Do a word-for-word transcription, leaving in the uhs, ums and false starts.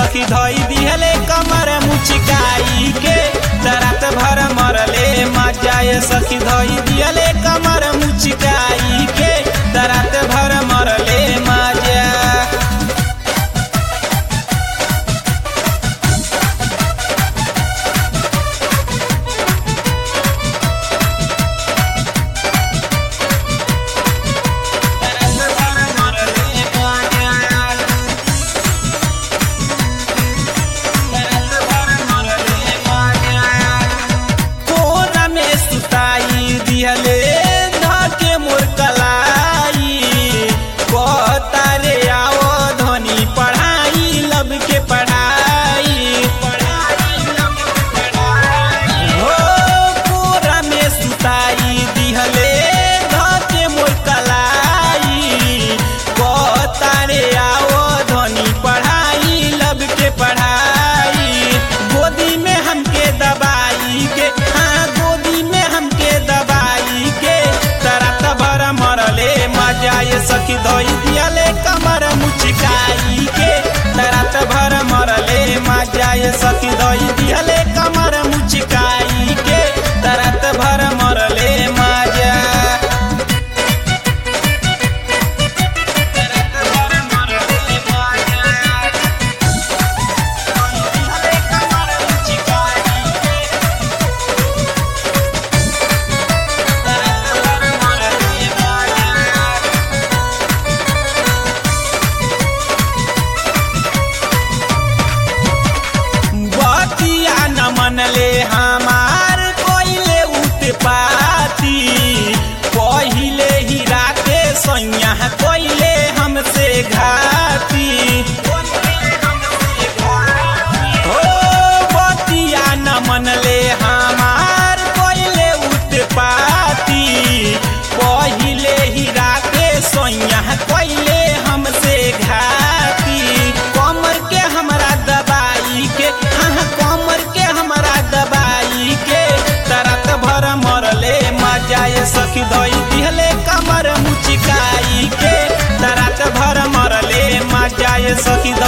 सखी धोई दिहले कमर मुचकाई के रात भर मरले मजाए सखी धोई दिहले कमर मुचकाई के रात भर मरले मजा। दिहले धके मोर कलाई कहतारे आओ धनी पढ़ाई लब के पढ़ाई हो पूरा में सुताई दिहले धके मोर कलाई कहतारे आओ धनी पढ़ाई लब के पढ़ाई गोदी में हमके दबाई के हाँ गोदी में हमके दबाई के रात भर मरले मजाए सखी धोई दिहले कमर मुचकाई के रात भर मरले मजाए सखी धोई दिहले कमर मुचकाई के रात भर मरले मजा। मनले हमार कोइले उत्पाती पहिले ही राते सैया कोइले हमसे घाती हो बतिया न मनले हमार कोइले उत्पाती पहिले ही राते सैया कोइले हमसे घाती कमर के हमरा दबाई के हाँ कमर के हमरा दबाई के रात भर मरले मजाए सखी धोई दिहले कमर मुचकाई के रात भर मरले मजाए सखी